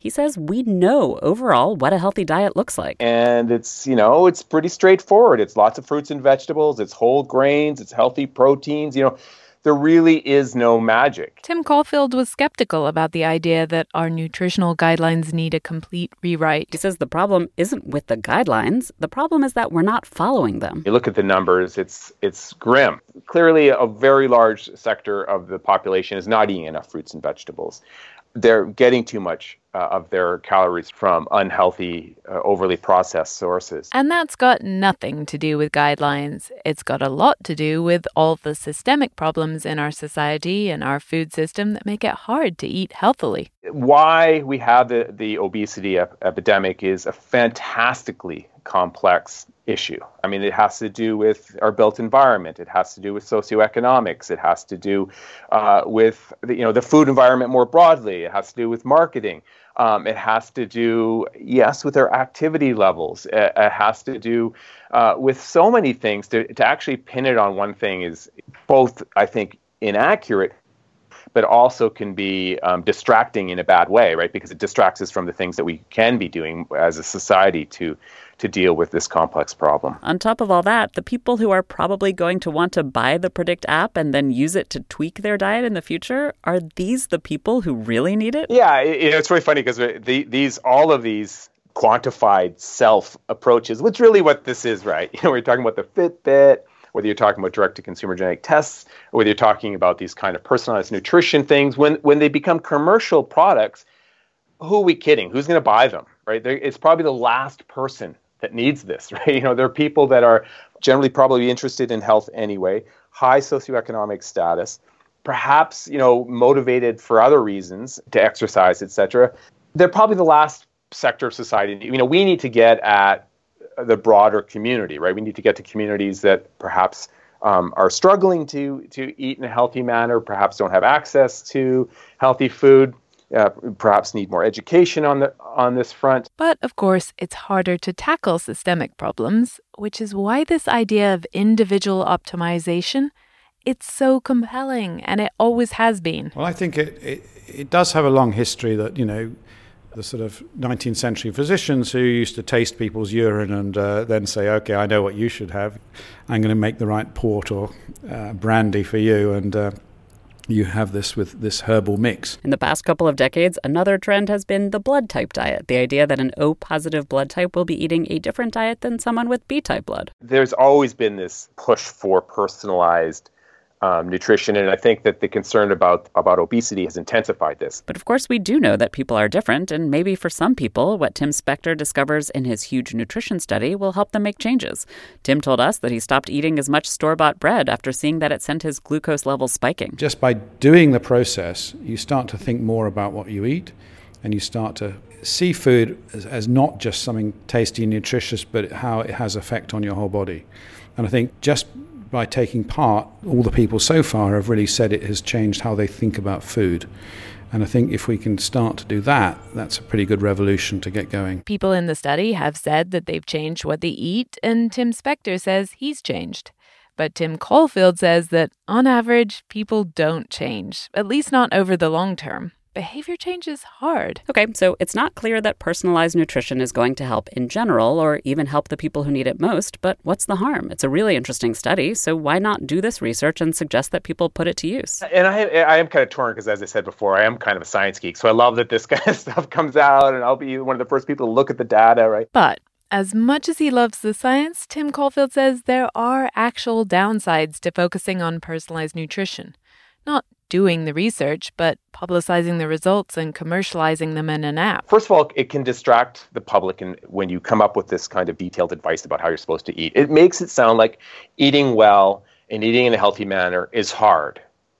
He says we know overall what a healthy diet looks like. And it's, you know, it's pretty straightforward. It's lots of fruits and vegetables. It's whole grains. It's healthy proteins. You know, there really is no magic. Tim Caulfield was skeptical about the idea that our nutritional guidelines need a complete rewrite. He says the problem isn't with the guidelines. The problem is that we're not following them. You look at the numbers, it's it's grim. Clearly, a very large sector of the population is not eating enough fruits and vegetables. They're getting too much uh, of their calories from unhealthy, uh, overly processed sources. And that's got nothing to do with guidelines. It's got a lot to do with all the systemic problems in our society and our food system that make it hard to eat healthily. Why we have the, the obesity ep- epidemic is a fantastically complex issue. I mean, it has to do with our built environment. It has to do with socioeconomics. It has to do uh, with the, you know the food environment more broadly. It has to do with marketing. Um, it has to do, yes, with our activity levels. It, it has to do uh, with so many things. To, to actually pin it on one thing is both, I think, inaccurate, but also can be um, distracting in a bad way, right? Because it distracts us from the things that we can be doing as a society to to deal with this complex problem. On top of all that, the people who are probably going to want to buy the Predict app and then use it to tweak their diet in the future, are these the people who really need it? Yeah, it, it's really funny because the, these all of these quantified self approaches, which really what this is, right? You know, we're talking about the Fitbit, whether you're talking about direct-to-consumer genetic tests, or whether you're talking about these kind of personalized nutrition things, when when they become commercial products, who are we kidding? Who's going to buy them, right? They're, it's probably the last person that needs this, right? You know, there are people that are generally probably interested in health anyway, high socioeconomic status, perhaps, you know, motivated for other reasons to exercise, et cetera. They're probably the last sector of society. You know, we need to get at the broader community, right? We need to get to communities that perhaps um, are struggling to to eat in a healthy manner, perhaps don't have access to healthy food, uh, perhaps need more education on the on this front. But of course, it's harder to tackle systemic problems, which is why this idea of individual optimization, it's so compelling, and it always has been. Well, I think it, it, it does have a long history that, you know, the sort of nineteenth century physicians who used to taste people's urine and uh, then say, okay, I know what you should have. I'm going to make the right port or uh, brandy for you, and uh, you have this with this herbal mix. In the past couple of decades, another trend has been the blood type diet, the idea that an O-positive blood type will be eating a different diet than someone with B-type blood. There's always been this push for personalized Um, nutrition, and I think that the concern about, about obesity has intensified this. But of course, we do know that people are different, and maybe for some people, what Tim Spector discovers in his huge nutrition study will help them make changes. Tim told us that he stopped eating as much store-bought bread after seeing that it sent his glucose levels spiking. Just by doing the process, you start to think more about what you eat, and you start to see food as, as not just something tasty and nutritious, but how it has effect on your whole body. And I think just by taking part, all the people so far have really said it has changed how they think about food. And I think if we can start to do that, that's a pretty good revolution to get going. People in the study have said that they've changed what they eat, and Tim Spector says he's changed. But Tim Caulfield says that, on average, people don't change, at least not over the long term. Behavior change is hard. Okay, so it's not clear that personalized nutrition is going to help in general or even help the people who need it most, but what's the harm? It's a really interesting study, so why not do this research and suggest that people put it to use? And I, I am kind of torn because, as I said before, I am kind of a science geek, so I love that this kind of stuff comes out, and I'll be one of the first people to look at the data, right? But as much as he loves the science, Tim Caulfield says there are actual downsides to focusing on personalized nutrition. Not doing the research, but publicizing the results and commercializing them in an app. First of all, it can distract the public and when you come up with this kind of detailed advice about how you're supposed to eat. It makes it sound like eating well and eating in a healthy manner is hard.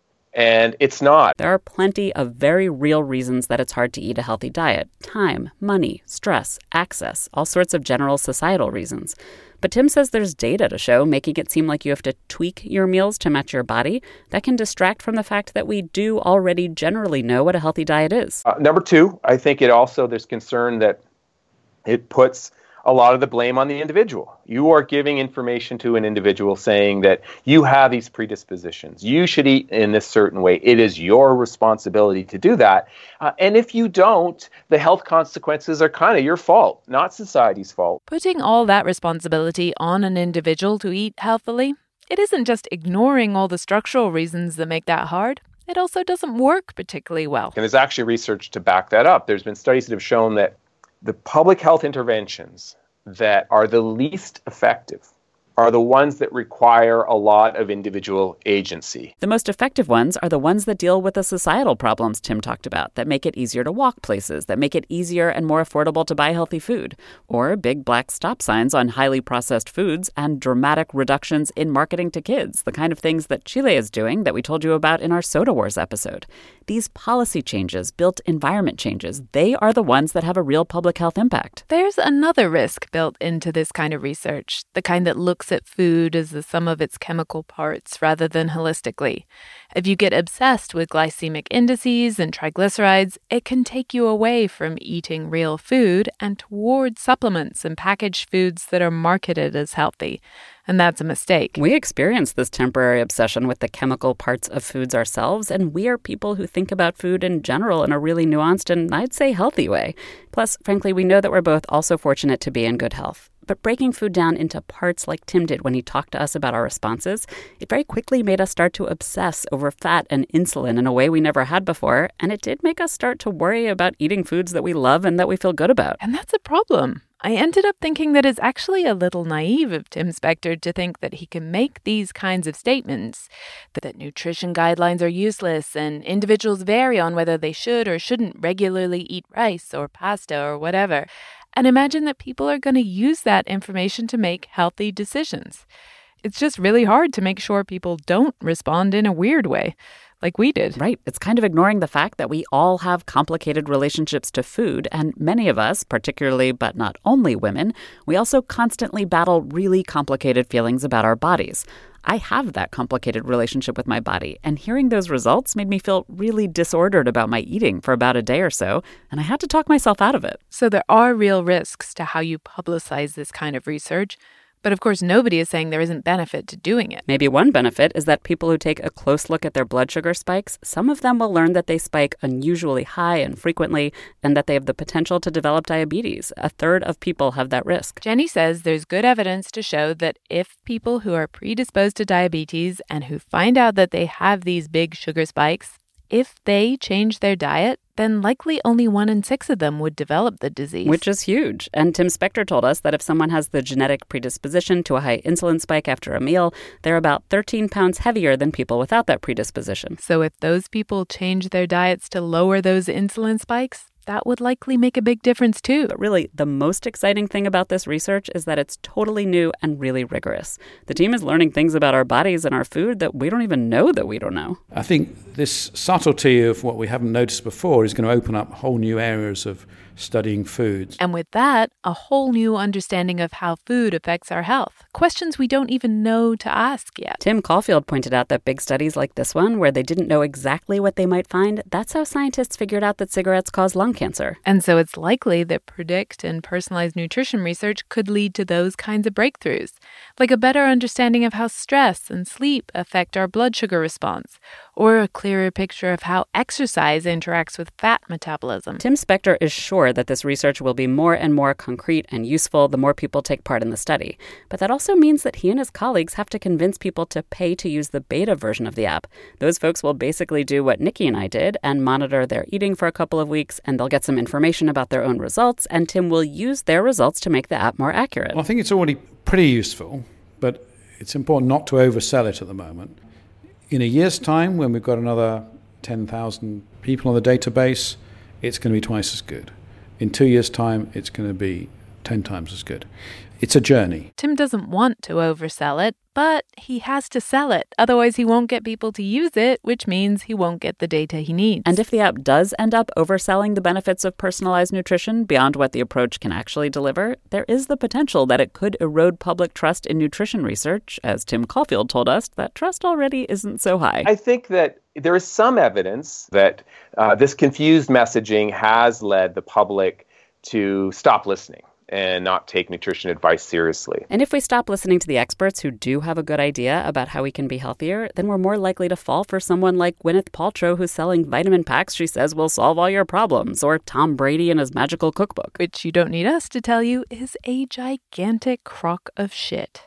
And it's not. There are plenty of very real reasons that it's hard to eat a healthy diet. Time, money, stress, access, all sorts of general societal reasons. But Tim says there's data to show, making it seem like you have to tweak your meals to match your body. That can distract from the fact that we do already generally know what a healthy diet is. Uh, number two, I think it also, there's concern that it puts a lot of the blame on the individual. You are giving information to an individual saying that you have these predispositions. You should eat in this certain way. It is your responsibility to do that. Uh, and if you don't, the health consequences are kind of your fault, not society's fault. Putting all that responsibility on an individual to eat healthily, it isn't just ignoring all the structural reasons that make that hard. It also doesn't work particularly well. And there's actually research to back that up. There's been studies that have shown that the public health interventions that are the least effective are the ones that require a lot of individual agency. The most effective ones are the ones that deal with the societal problems Tim talked about, that make it easier to walk places, that make it easier and more affordable to buy healthy food, or big black stop signs on highly processed foods and dramatic reductions in marketing to kids, the kind of things that Chile is doing that we told you about in our Soda Wars episode. These policy changes, built environment changes, they are the ones that have a real public health impact. There's another risk built into this kind of research, the kind that looks at food as the sum of its chemical parts rather than holistically. If you get obsessed with glycemic indices and triglycerides, it can take you away from eating real food and towards supplements and packaged foods that are marketed as healthy. And that's a mistake. We experience this temporary obsession with the chemical parts of foods ourselves, and we are people who think about food in general in a really nuanced and, I'd say, healthy way. Plus, frankly, we know that we're both also fortunate to be in good health. But breaking food down into parts like Tim did when he talked to us about our responses, it very quickly made us start to obsess over fat and insulin in a way we never had before, and it did make us start to worry about eating foods that we love and that we feel good about. And that's a problem. I ended up thinking that it's actually a little naive of Tim Spector to think that he can make these kinds of statements, that nutrition guidelines are useless and individuals vary on whether they should or shouldn't regularly eat rice or pasta or whatever, and imagine that people are going to use that information to make healthy decisions. It's just really hard to make sure people don't respond in a weird way, like we did. Right. It's kind of ignoring the fact that we all have complicated relationships to food, and many of us, particularly but not only women, we also constantly battle really complicated feelings about our bodies. I have that complicated relationship with my body, and hearing those results made me feel really disordered about my eating for about a day or so, and I had to talk myself out of it. So there are real risks to how you publicize this kind of research. But of course, nobody is saying there isn't benefit to doing it. Maybe one benefit is that people who take a close look at their blood sugar spikes, some of them will learn that they spike unusually high and frequently, and that they have the potential to develop diabetes. A third of people have that risk. Jenny says there's good evidence to show that if people who are predisposed to diabetes and who find out that they have these big sugar spikes, if they change their diet, then likely only one in six of them would develop the disease. Which is huge. And Tim Spector told us that if someone has the genetic predisposition to a high insulin spike after a meal, they're about thirteen pounds heavier than people without that predisposition. So if those people change their diets to lower those insulin spikes, that would likely make a big difference too. But really, the most exciting thing about this research is that it's totally new and really rigorous. The team is learning things about our bodies and our food that we don't even know that we don't know. I think this subtlety of what we haven't noticed before is going to open up whole new areas of studying foods. And with that, a whole new understanding of how food affects our health. Questions we don't even know to ask yet. Tim Caulfield pointed out that big studies like this one, where they didn't know exactly what they might find, that's how scientists figured out that cigarettes cause lung cancer. And so it's likely that predict and personalized nutrition research could lead to those kinds of breakthroughs, like a better understanding of how stress and sleep affect our blood sugar response, or a clearer picture of how exercise interacts with fat metabolism. Tim Spector is sure that this research will be more and more concrete and useful the more people take part in the study. But that also means that he and his colleagues have to convince people to pay to use the beta version of the app. Those folks will basically do what Nikki and I did and monitor their eating for a couple of weeks, and they'll get some information about their own results, and Tim will use their results to make the app more accurate. Well, I think it's already pretty useful, but it's important not to oversell it at the moment. In a year's time, when we've got another ten thousand people on the database, it's going to be twice as good. In two years' time, it's going to be ten times as good. It's a journey. Tim doesn't want to oversell it, but he has to sell it. Otherwise, he won't get people to use it, which means he won't get the data he needs. And if the app does end up overselling the benefits of personalized nutrition beyond what the approach can actually deliver, there is the potential that it could erode public trust in nutrition research. As Tim Caulfield told us, that trust already isn't so high. I think that there is some evidence that uh, this confused messaging has led the public to stop listening. and not take nutrition advice seriously. And if we stop listening to the experts who do have a good idea about how we can be healthier, then we're more likely to fall for someone like Gwyneth Paltrow, who's selling vitamin packs she says will solve all your problems, or Tom Brady and his magical cookbook. Which you don't need us to tell you is a gigantic crock of shit.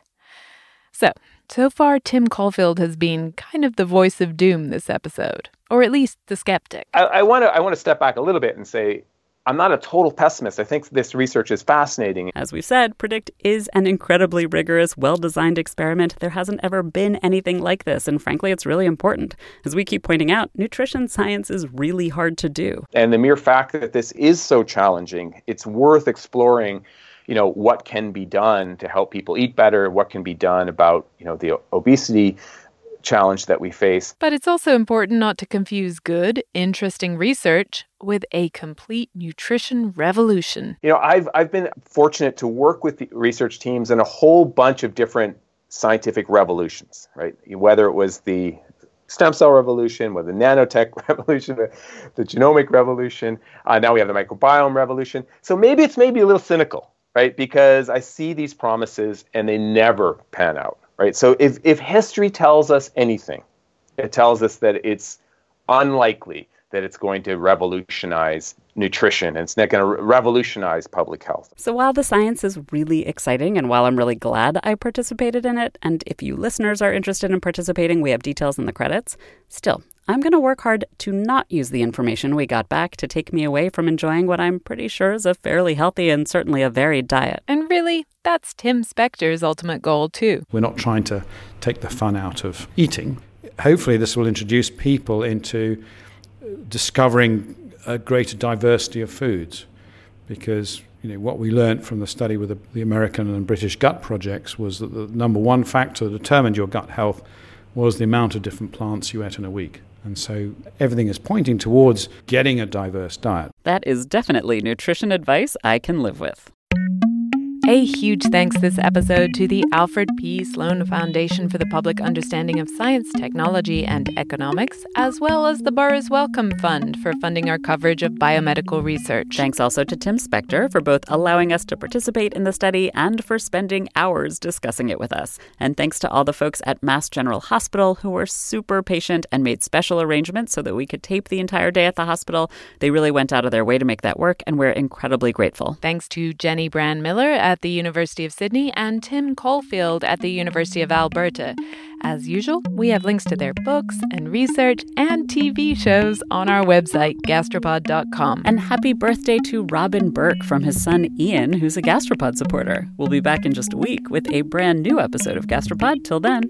So, so far Tim Caulfield has been kind of the voice of doom this episode, or at least the skeptic. I, I want to I want to step back a little bit and say, I'm not a total pessimist. I think this research is fascinating. As we've said, PREDICT is an incredibly rigorous, well-designed experiment. There hasn't ever been anything like this, and frankly, it's really important. As we keep pointing out, nutrition science is really hard to do. And the mere fact that this is so challenging, it's worth exploring, you know, what can be done to help people eat better, what can be done about, you know, the obesity challenge that we face. But it's also important not to confuse good, interesting research with a complete nutrition revolution. You know, I've I've been fortunate to work with the research teams in a whole bunch of different scientific revolutions, right? Whether it was the stem cell revolution, whether the nanotech revolution, the genomic revolution, uh, now we have the microbiome revolution. So maybe it's maybe a little cynical, right? Because I see these promises and they never pan out. Right. So if, if history tells us anything, it tells us that it's unlikely that it's going to revolutionize nutrition, and it's not going to re- revolutionize public health. So while the science is really exciting, and while I'm really glad I participated in it, and if you listeners are interested in participating, we have details in the credits, still, I'm going to work hard to not use the information we got back to take me away from enjoying what I'm pretty sure is a fairly healthy and certainly a varied diet. And really, that's Tim Spector's ultimate goal, too. We're not trying to take the fun out of eating. Hopefully this will introduce people into discovering a greater diversity of foods, because you know what we learned from the study with the, the American and British gut projects was that the number one factor that determined your gut health was the amount of different plants you ate in a week. And so everything is pointing towards getting a diverse diet. That is definitely nutrition advice I can live with. A huge thanks this episode to the Alfred P. Sloan Foundation for the Public Understanding of Science, Technology, and Economics, as well as the Burroughs Wellcome Fund for funding our coverage of biomedical research. Thanks also to Tim Spector for both allowing us to participate in the study and for spending hours discussing it with us. And thanks to all the folks at Mass General Hospital who were super patient and made special arrangements so that we could tape the entire day at the hospital. They really went out of their way to make that work, and we're incredibly grateful. Thanks to Jenny Brand-Miller at the University of Sydney and Tim Caulfield at the University of Alberta. As usual, we have links to their books and research and T V shows on our website, gastropod dot com. And happy birthday to Robin Burke from his son Ian, who's a Gastropod supporter. We'll be back in just a week with a brand new episode of Gastropod. Till then.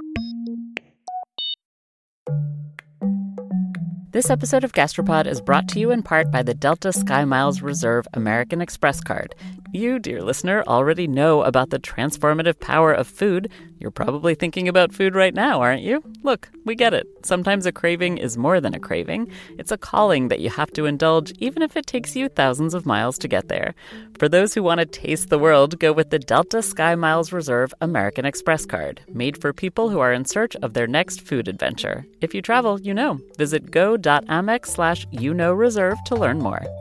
This episode of Gastropod is brought to you in part by the Delta SkyMiles Reserve American Express card. You, dear listener, already know about the transformative power of food. You're probably thinking about food right now, aren't you? Look, we get it. Sometimes a craving is more than a craving. It's a calling that you have to indulge, even if it takes you thousands of miles to get there. For those who want to taste the world, go with the Delta SkyMiles Reserve American Express card, made for people who are in search of their next food adventure. If you travel, you know. Visit go.amex slash you know reserve to learn more.